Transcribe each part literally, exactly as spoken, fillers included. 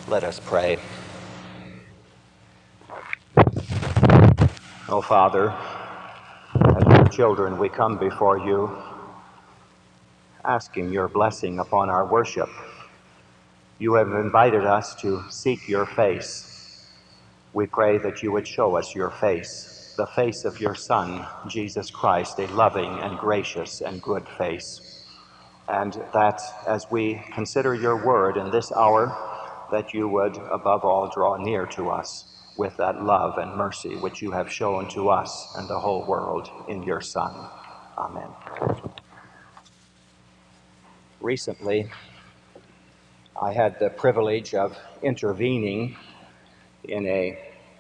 Let us pray. Oh, Father, as your children, we come before you, asking your blessing upon our worship. You have invited us to seek your face. We pray that you would show us your face, the face of your Son, Jesus Christ, a loving and gracious and good face. And that as we consider your word in this hour, that you would above all draw near to us with that love and mercy which you have shown to us and the whole world in your Son. Amen. Recently, I had the privilege of intervening in a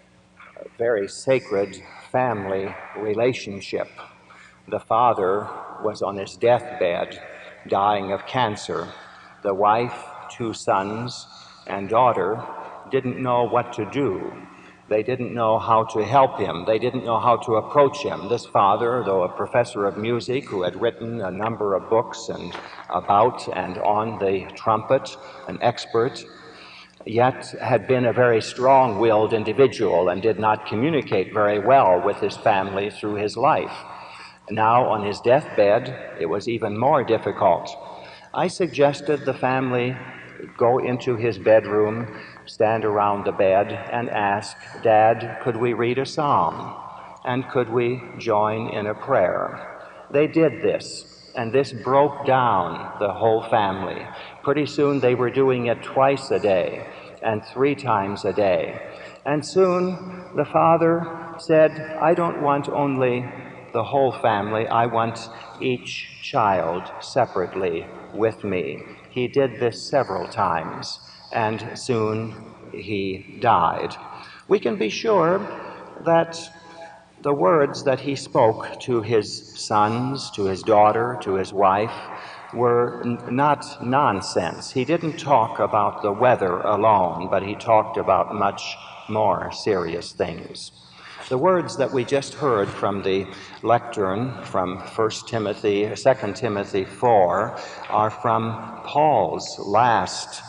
very sacred family relationship. The father was on his deathbed, dying of cancer. The wife, two sons, and daughter didn't know what to do. They didn't know how to help him. They didn't know how to approach him. This father, though a professor of music who had written a number of books and about and on the trumpet, an expert, yet had been a very strong-willed individual and did not communicate very well with his family through his life. Now, on his deathbed, it was even more difficult. I suggested the family go into his bedroom, stand around the bed, and ask, "Dad, could we read a psalm? And could we join in a prayer?" They did this, and this broke down the whole family. Pretty soon they were doing it twice a day and three times a day. And soon the father said, "I don't want only the whole family, I want each child separately with me." He did this several times, and soon he died. We can be sure that the words that he spoke to his sons, to his daughter, to his wife, were n- not nonsense. He didn't talk about the weather alone, but he talked about much more serious things. The words that we just heard from the lectern from First Timothy, Second Timothy four, are from Paul's last,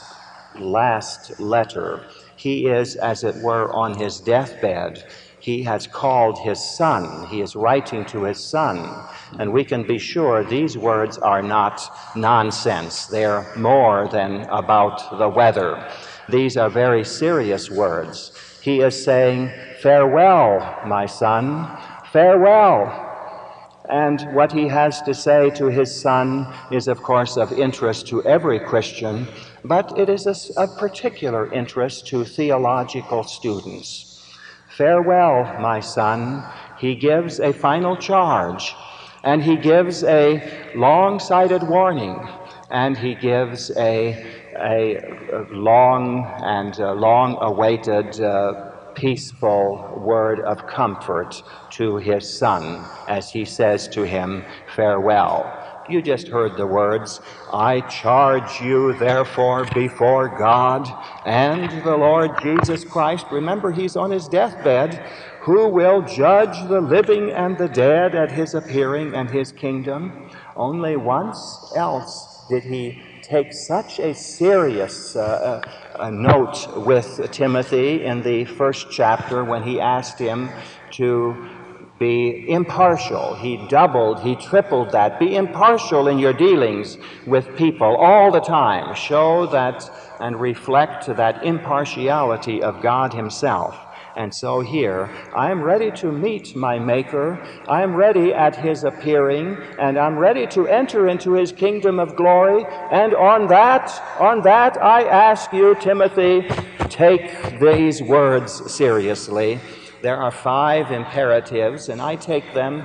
last letter. He is, as it were, on his deathbed. He has called his son. He is writing to his son. And we can be sure these words are not nonsense. They're more than about the weather. These are very serious words. He is saying, "Farewell, my son, farewell." And what he has to say to his son is, of course, of interest to every Christian, but it is a, a particular interest to theological students. "Farewell, my son." He gives a final charge, and he gives a long-sighted warning, and he gives a, a, a long and uh, long-awaited uh, peaceful word of comfort to his son as he says to him, "Farewell." You just heard the words, "I charge you therefore before God and the Lord Jesus Christ." Remember, he's on his deathbed, "who will judge the living and the dead at his appearing and his kingdom." Only once else did he take such a serious uh, a note with Timothy in the first chapter when he asked him to be impartial. He doubled, he tripled that. Be impartial in your dealings with people all the time. Show that and reflect that impartiality of God himself. And so here, I am ready to meet my Maker. I am ready at his appearing, and I'm ready to enter into his kingdom of glory. And on that, on that, I ask you, Timothy, take these words seriously. There are five imperatives, and I take them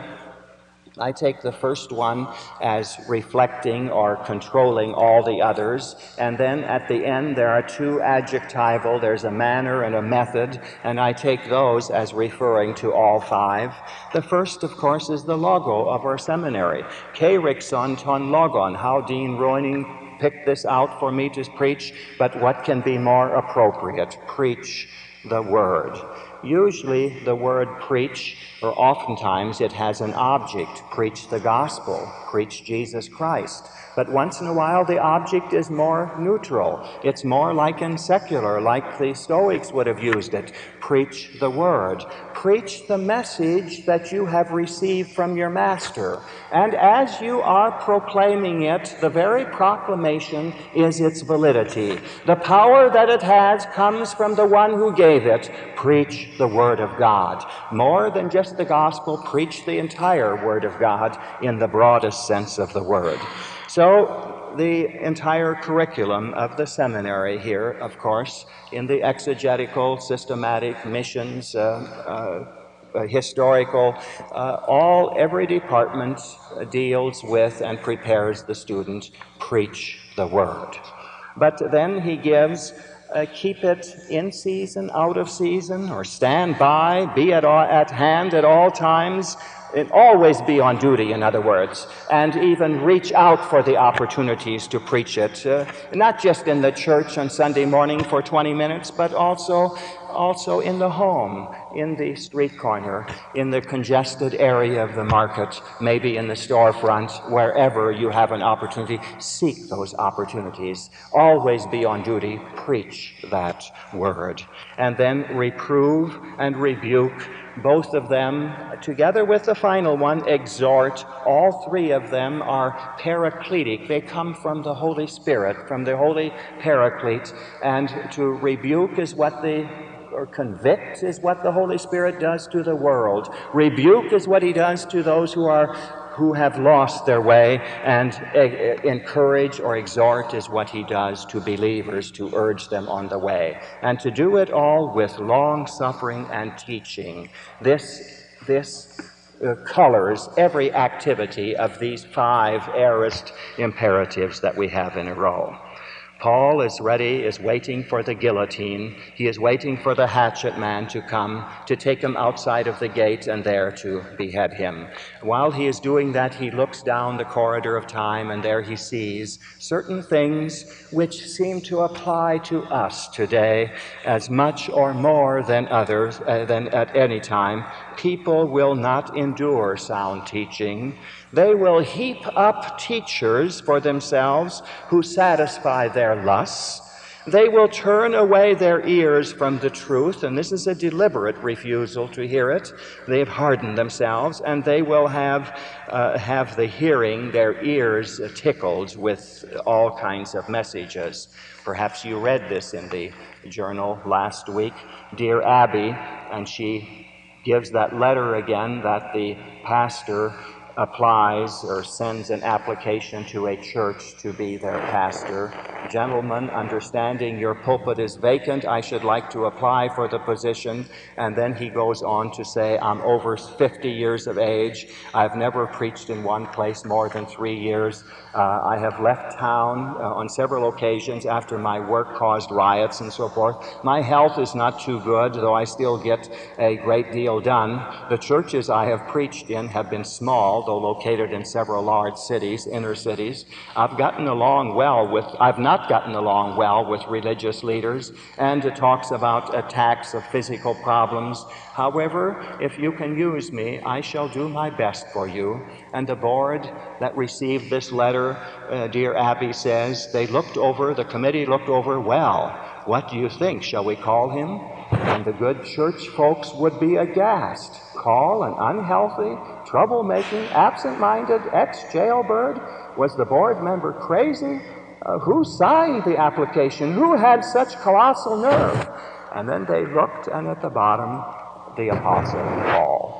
I take the first one as reflecting or controlling all the others, and then at the end there are two adjectival, there's a manner and a method, and I take those as referring to all five. The first, of course, is the logo of our seminary. Kerixon ton logon, how Dean Roining picked this out for me to preach, but what can be more appropriate? Preach the Word. Usually the word preach, or oftentimes it has an object, preach the gospel, preach Jesus Christ. But once in a while the object is more neutral. It's more like in secular, like the Stoics would have used it. Preach the Word. Preach the message that you have received from your Master. And as you are proclaiming it, the very proclamation is its validity. The power that it has comes from the one who gave it. Preach the Word of God. More than just the gospel, preach the entire Word of God in the broadest sense of the word. So the entire curriculum of the seminary here, of course, in the exegetical, systematic, missions, uh, uh, uh, historical, uh, all, every department deals with and prepares the student preach the Word. But then he gives Uh, keep it in season, out of season, or stand by, be at, all, at hand at all times, and always be on duty, in other words, and even reach out for the opportunities to preach it, uh, not just in the church on Sunday morning for twenty minutes, but also also in the home, in the street corner, in the congested area of the market, maybe in the storefront, wherever you have an opportunity. Seek those opportunities. Always be on duty. Preach that word. And then reprove and rebuke, both of them, together with the final one, exhort. All three of them are paracletic. They come from the Holy Spirit, from the Holy Paraclete. And to rebuke is what the or convict is what the Holy Spirit does to the world. Rebuke is what he does to those who are who have lost their way, and uh, encourage or exhort is what he does to believers, to urge them on the way. And to do it all with long suffering and teaching. This this uh, colors every activity of these five aorist imperatives that we have in a row. Paul is ready, is waiting for the guillotine. He is waiting for the hatchet man to come, to take him outside of the gate and there to behead him. While he is doing that, he looks down the corridor of time, and there he sees certain things which seem to apply to us today as much or more than others, uh, than at any time. People will not endure sound teaching. They will heap up teachers for themselves who satisfy their lusts. They will turn away their ears from the truth, and this is a deliberate refusal to hear it. They've hardened themselves, and they will have uh, have the hearing, their ears tickled with all kinds of messages. Perhaps you read this in the journal last week. Dear Abby, and she gives that letter again that the pastor applies or sends an application to a church to be their pastor. Gentlemen, understanding your pulpit is vacant, I should like to apply for the position. And then he goes on to say, I'm over fifty years of age. I've never preached in one place more than three years. Uh, I have left town uh, on several occasions after my work caused riots and so forth. My health is not too good, though I still get a great deal done. The churches I have preached in have been small, though located in several large cities, inner cities. I've gotten along well with, I've not gotten along well with religious leaders, and it talks about attacks of physical problems. However, if you can use me, I shall do my best for you. And the board that received this letter, uh, dear Abby says, they looked over, the committee looked over, well, what do you think? Shall we call him? And the good church folks would be aghast. Call an unhealthy, troublemaking, absent-minded ex-jailbird? Was the board member crazy? Uh, who signed the application? Who had such colossal nerve? And then they looked, and at the bottom, the Apostle Paul.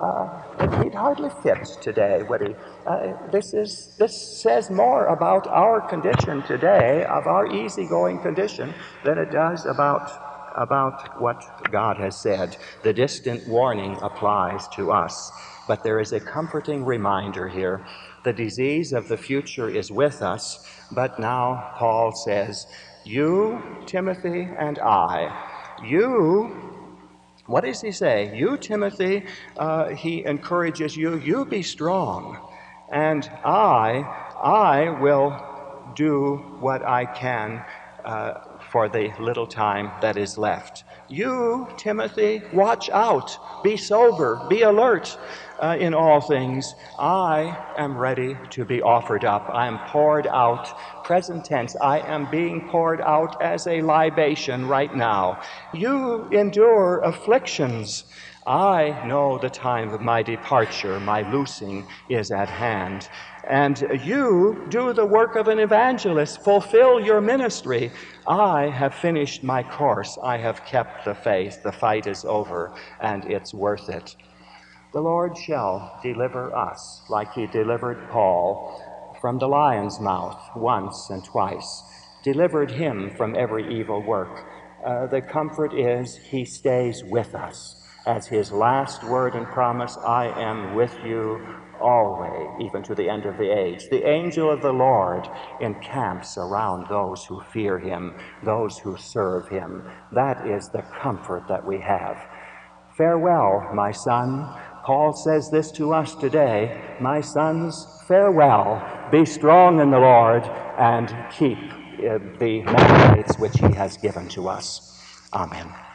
Uh, he'd hardly fit today, would he? Uh, this is this says more about our condition today, of our easygoing condition, than it does about about what God has said. The distant warning applies to us, but there is a comforting reminder here. The disease of the future is with us, but now Paul says, you, Timothy, and I, you, what does he say? You, Timothy, uh, he encourages you, you be strong, and I, I will do what I can uh, for the little time that is left. You, Timothy, watch out, be sober, be alert uh, in all things. I am ready to be offered up. I am poured out, present tense, I am being poured out as a libation right now. You endure afflictions. I know the time of my departure, my loosing is at hand. And you do the work of an evangelist, fulfill your ministry. I have finished my course, I have kept the faith, the fight is over, and it's worth it. The Lord shall deliver us, like he delivered Paul from the lion's mouth once and twice, delivered him from every evil work. Uh, the comfort is he stays with us. As his last word and promise, I am with you always, even to the end of the age. The angel of the Lord encamps around those who fear him, those who serve him. That is the comfort that we have. Farewell, my son. Paul says this to us today. My sons, farewell. Be strong in the Lord and keep uh, the mandates which he has given to us. Amen.